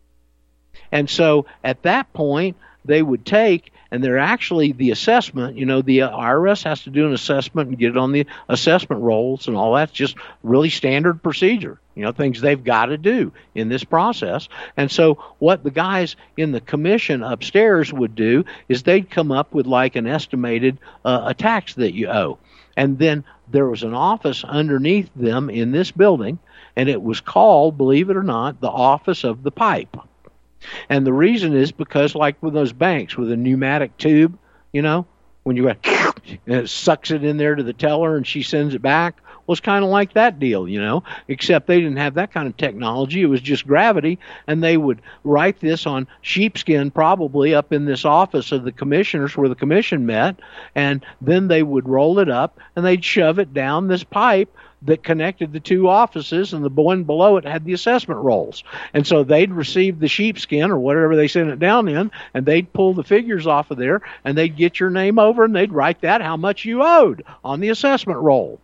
And so at that point, they would take, and they're actually the assessment, you know, the I R S has to do an assessment and get it on the assessment rolls and all that's just really standard procedure, you know, things they've got to do in this process. And so what the guys in the commission upstairs would do is they'd come up with like an estimated uh, a tax that you owe. And then there was an office underneath them in this building, and it was called, believe it or not, the Office of the Pipe. And the reason is because, like with those banks with a pneumatic tube, you know, when you go, and it sucks it in there to the teller and she sends it back. Well, it's kind of like that deal, you know, except they didn't have that kind of technology. It was just gravity, and they would write this on sheepskin probably up in this office of the commissioners where the commission met, and then they would roll it up and they'd shove it down this pipe that connected the two offices, and the one below it had the assessment rolls. And so they'd receive the sheepskin or whatever they sent it down in, and they'd pull the figures off of there, and they'd get your name over, and they'd write that how much you owed on the assessment roll.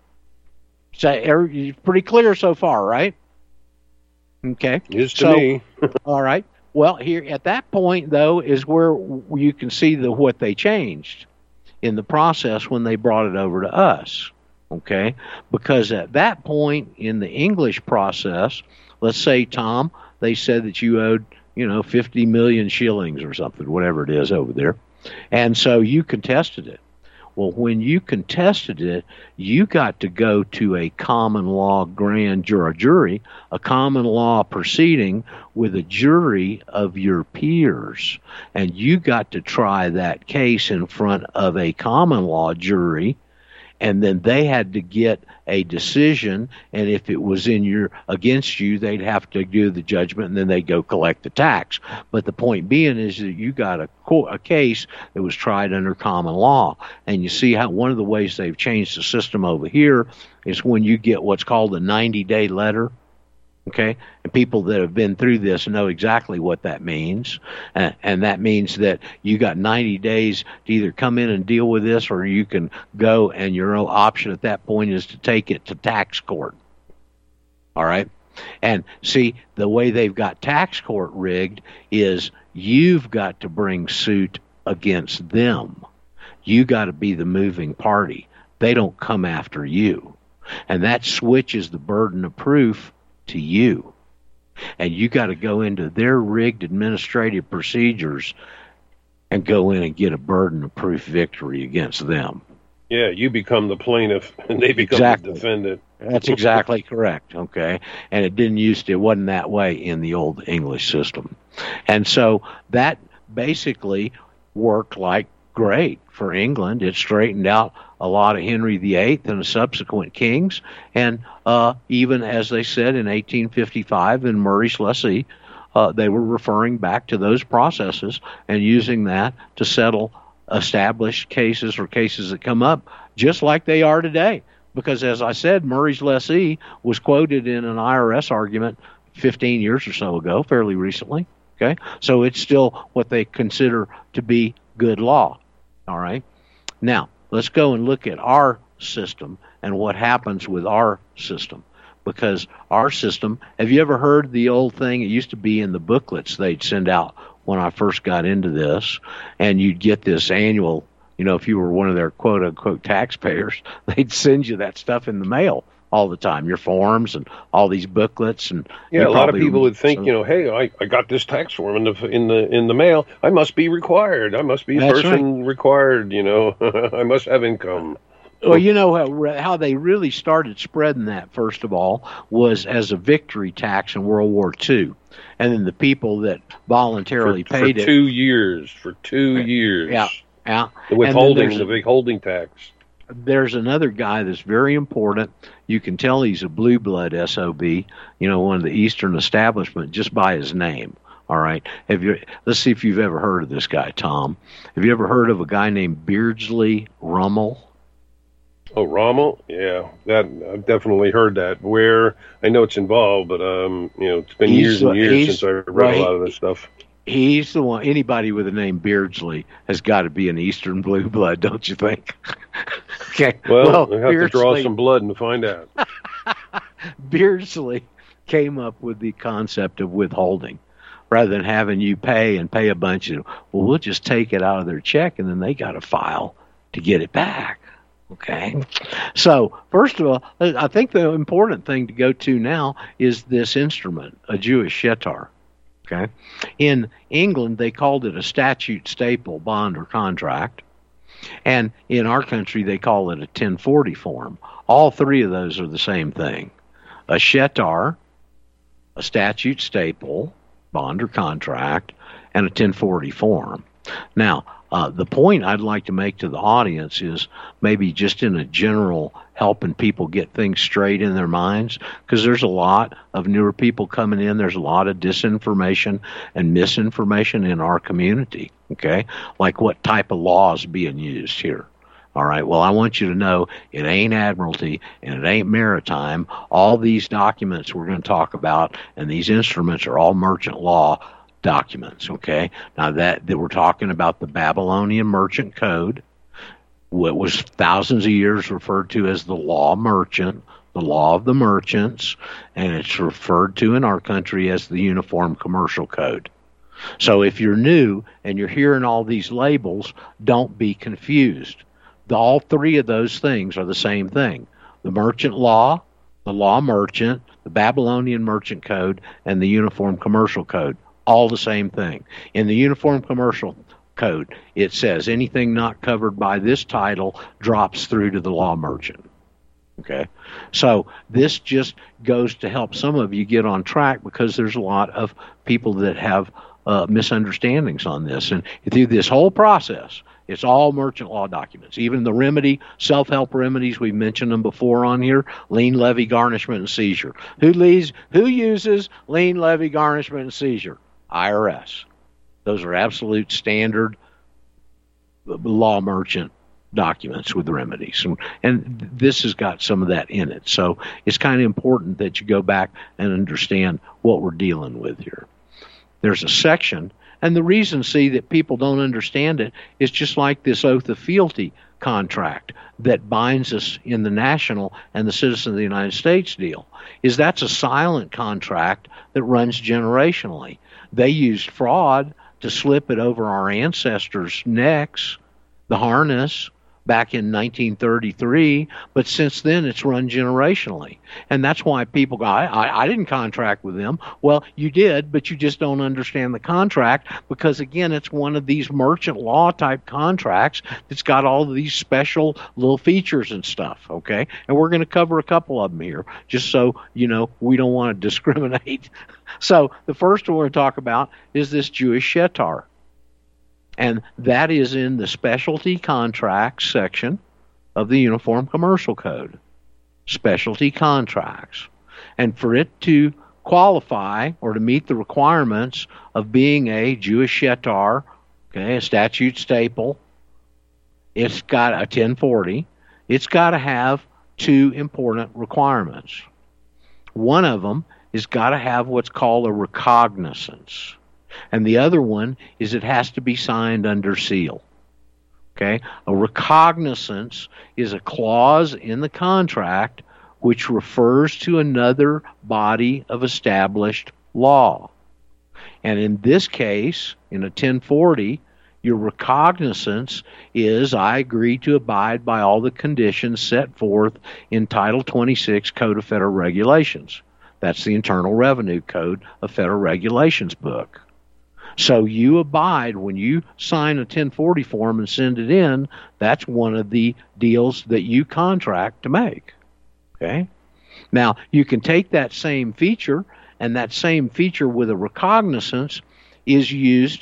So it's pretty clear so far, right? Okay. Is to so, me. All right. Well, here at that point, though, is where you can see the what they changed in the process when they brought it over to us. Okay, because at that point in the English process, let's say, Tom, they said that you owed, you know, fifty million shillings or something, whatever it is over there. And so you contested it. Well, when you contested it, you got to go to a common law grand jury, a common law proceeding with a jury of your peers. And you got to try that case in front of a common law jury. And then they had to get a decision, and if it was in your against you, they'd have to do the judgment, and then they'd go collect the tax. But the point being is that you got a, a case that was tried under common law. And you see how one of the ways they've changed the system over here is when you get what's called a ninety-day letter. Okay, and people that have been through this know exactly what that means, and, and that means that you got ninety days to either come in and deal with this, or you can go, and your option at that point is to take it to tax court. All right, and see, the way they've got tax court rigged is you've got to bring suit against them. You got to be the moving party. They don't come after you, and that switches the burden of proof to you, and you got to go into their rigged administrative procedures and go in and get a burden of proof victory against them. Yeah, you become the plaintiff and they become exactly. the defendant. That's exactly correct. Okay, and it didn't used to, it wasn't that way in the old English system, and so that basically worked like great for England. It straightened out a lot of Henry the Eighth and the subsequent kings, and uh, even as they said in eighteen fifty-five in Murray's Lessee, uh, they were referring back to those processes and using that to settle established cases or cases that come up just like they are today. Because, as I said, Murray's lessee was quoted in an I R S argument fifteen years or so ago, fairly recently. Okay, so it's still what they consider to be good law. All right. Now, let's go and look at our system and what happens with our system. Because our system, have you ever heard the old thing? It used to be in the booklets they'd send out when I first got into this, and you'd get this annual, you know, if you were one of their quote-unquote taxpayers, they'd send you that stuff in the mail all the time, your forms and all these booklets. And yeah, a lot of people would think, you know, hey, I, I got this tax form in the in the in the mail. I must be required. I must be a person right. required. You know, I must have income. Well, you know how how they really started spreading that, first of all, was as a victory tax in World War Two, and then the people that voluntarily for, paid for it two years for two years. Yeah, yeah. The withholding, the withholding tax. There's another guy that's very important. You can tell he's a blue blood S O B, you know, one of the Eastern establishment, just by his name. All right. Have you? Let's see if you've ever heard of this guy, Tom. Have you ever heard of a guy named Beardsley Rummel? Oh, Rommel? Yeah, that I've definitely heard that. Where I know it's involved, but um, you know, it's been he's years and years since I read right, a lot of this stuff. He's the one. Anybody with the name Beardsley has got to be an Eastern blue blood, don't you think? Okay. Well, well we have Beardsley, to draw some blood and find out. Beardsley came up with the concept of withholding, rather than having you pay and pay a bunch of. Well, we'll just take it out of their check, and then they got to file to get it back. Okay. So, first of all, I think the important thing to go to now is this instrument, a Jewish shetar. Okay. In England, they called it a statute staple bond or contract. And in our country, they call it a ten forty form. All three of those are the same thing. A shetar, a statute staple, bond or contract, and a ten forty form. Now, uh, the point I'd like to make to the audience is maybe just in a general helping people get things straight in their minds, because there's a lot of newer people coming in. There's a lot of disinformation and misinformation in our community, okay? Like what type of law is being used here. All right, well, I want you to know it ain't Admiralty and it ain't Maritime. All these documents we're going to talk about and these instruments are all merchant law documents, okay? Now that, that we're talking about the Babylonian Merchant Code, what was thousands of years referred to as the law merchant, the law of the merchants, and it's referred to in our country as the Uniform Commercial Code. So if you're new and you're hearing all these labels, don't be confused. The, all three of those things are the same thing. The merchant law, the law merchant, the Babylonian Merchant Code, and the Uniform Commercial Code. All the same thing. In the Uniform Commercial Code, it says anything not covered by this title drops through to the law merchant. Okay? So this just goes to help some of you get on track, because there's a lot of people that have uh, misunderstandings on this. And through this whole process, it's all merchant law documents. Even the remedy, self-help remedies, we've mentioned them before on here, lien, levy, garnishment, and seizure. Who leads, who uses lien, levy, garnishment, and seizure? I R S. Those are absolute standard law merchant documents with remedies. And, and this has got some of that in it. So it's kind of important that you go back and understand what we're dealing with here. There's a section, and the reason, see, that people don't understand it is just like this oath of fealty contract that binds us in the national and the citizen of the United States deal, is that's a silent contract that runs generationally. They used fraud to slip it over our ancestors' necks, the harness, back in nineteen thirty-three, but since then it's run generationally. And that's why people go, I, I, I didn't contract with them. Well, you did, but you just don't understand the contract, because, again, it's one of these merchant law type contracts that's got all of these special little features and stuff, okay? And we're going to cover a couple of them here, just so, you know, we don't want to discriminate. So the first one we're going to talk about is this Jewish shetar. And that is in the specialty contracts section of the Uniform Commercial Code. Specialty contracts. And for it to qualify or to meet the requirements of being a Jewish shetar, okay, a statute staple, it's got a ten forty, it's got to have two important requirements. One of them is got to have what's called a recognizance. And the other one is it has to be signed under seal. Okay? A recognizance is a clause in the contract which refers to another body of established law. And in this case, in a ten forty, your recognizance is I agree to abide by all the conditions set forth in Title twenty-six Code of Federal Regulations. That's the Internal Revenue Code of Federal Regulations book. So you abide when you sign a ten forty form and send it in. That's one of the deals that you contract to make. Okay? Now, you can take that same feature, and that same feature with a recognizance is used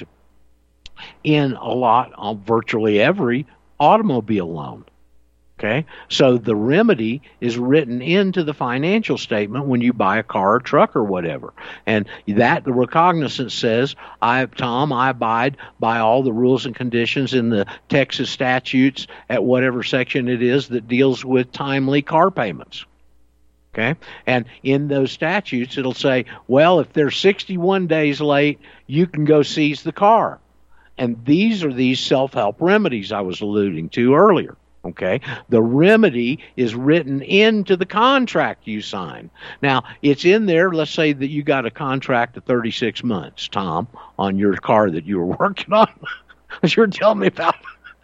in a lot of virtually every automobile loan. Okay? So the remedy is written into the financial statement when you buy a car or truck or whatever. And that, the recognizance says, I, Tom, I abide by all the rules and conditions in the Texas statutes at whatever section it is that deals with timely car payments. Okay? And in those statutes, it'll say, well, if they're sixty-one days late, you can go seize the car. And these are these self-help remedies I was alluding to earlier. Okay? The remedy is written into the contract you sign. Now, it's in there. Let's say that you got a contract of thirty-six months, Tom, on your car that you were working on. You're telling me about.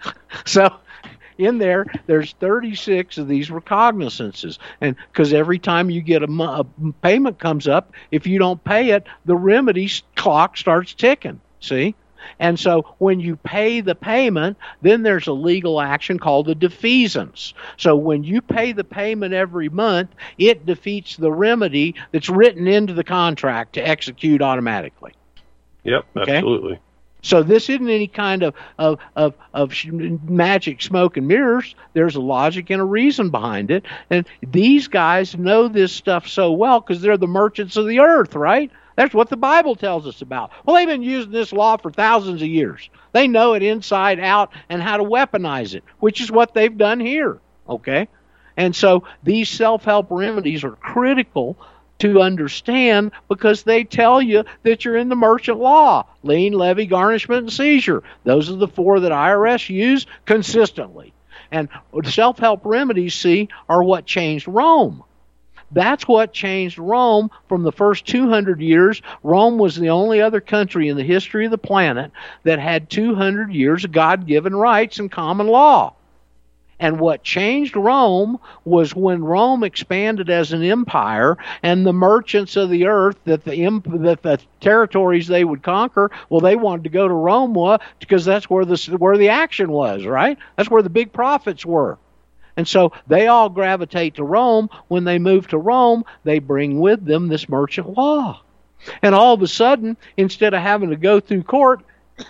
So, in there, there's thirty-six of these recognizances. And because every time you get a, a payment comes up, if you don't pay it, the remedy clock starts ticking. See? And so when you pay the payment, then there's a legal action called a defeasance. So when you pay the payment every month, it defeats the remedy that's written into the contract to execute automatically. Yep, okay? Absolutely. So this isn't any kind of, of, of, of magic smoke and mirrors. There's a logic and a reason behind it. And these guys know this stuff so well because they're the merchants of the earth, right? That's what the Bible tells us about. Well, they've been using this law for thousands of years. They know it inside out and how to weaponize it, which is what they've done here, okay? And so these self-help remedies are critical to understand because they tell you that you're in the merchant law, lien, levy, garnishment, and seizure. Those are the four that I R S use consistently. And self-help remedies, see, are what changed Rome. That's what changed Rome from the first two hundred years. Rome was the only other country in the history of the planet that had two hundred years of God-given rights and common law. And what changed Rome was when Rome expanded as an empire and the merchants of the earth, that the, that the territories they would conquer, well, they wanted to go to Rome because that's where the, where the action was, right? That's where the big profits were. And so they all gravitate to Rome. When they move to Rome, they bring with them this merchant law. And all of a sudden, instead of having to go through court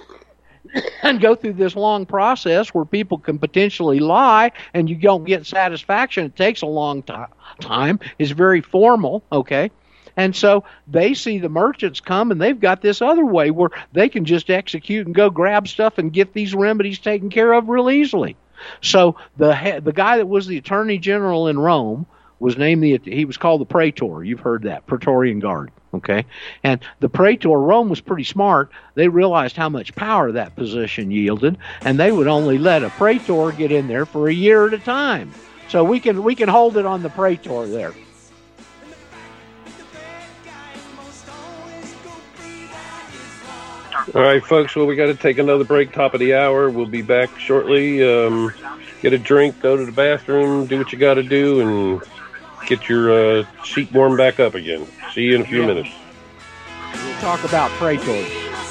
and go through this long process where people can potentially lie and you don't get satisfaction, it takes a long t- time, it's very formal, okay? And so they see the merchants come and they've got this other way where they can just execute and go grab stuff and get these remedies taken care of real easily. So the the guy that was the attorney general in Rome was named the he was called the Praetor. You've heard that, Praetorian Guard. Okay, and the Praetor, Rome was pretty smart. They realized how much power that position yielded, and they would only let a Praetor get in there for a year at a time. So we can we can hold it on the Praetor there. All right, folks. Well, we got to take another break. Top of the hour. We'll be back shortly. Um, get a drink, go to the bathroom, do what you got to do, and get your uh, seat warmed back up again. See you in a few minutes. We'll talk about Praetors.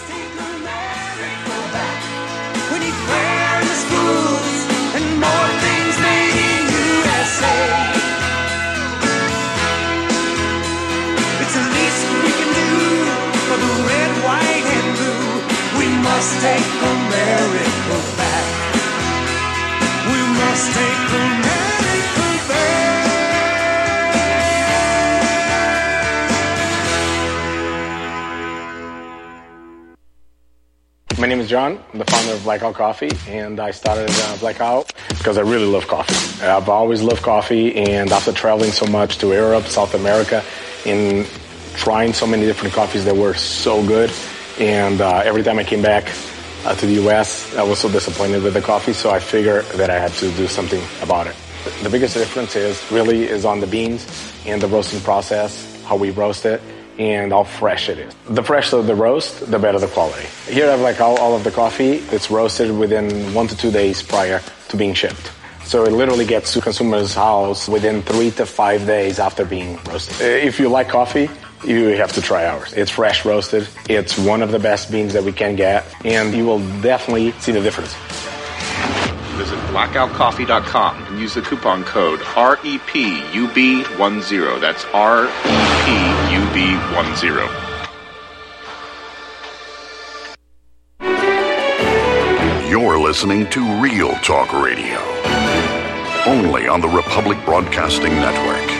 Take America back. We must take America back. My name is John. I'm the founder of Blackout Coffee, and I started uh, Blackout because I really love coffee. I've always loved coffee, and after traveling so much to Europe, South America, and trying so many different coffees that were so good, and uh, every time I came back uh, to the U S, I was so disappointed with the coffee, so I figured that I had to do something about it. The biggest difference is really is on the beans and the roasting process, how we roast it, and how fresh it is. The fresher the roast, the better the quality. Here I have like all, all of the coffee. It's roasted within one to two days prior to being shipped. So it literally gets to consumer's house within three to five days after being roasted. If you like coffee, you have to try ours. It's fresh roasted. It's one of the best beans that we can get, and you will definitely see the difference. Visit blackout coffee dot com and use the coupon code R E P U B ten. That's R E P U B ten. You're listening to Real Talk Radio, only on the Republic Broadcasting Network.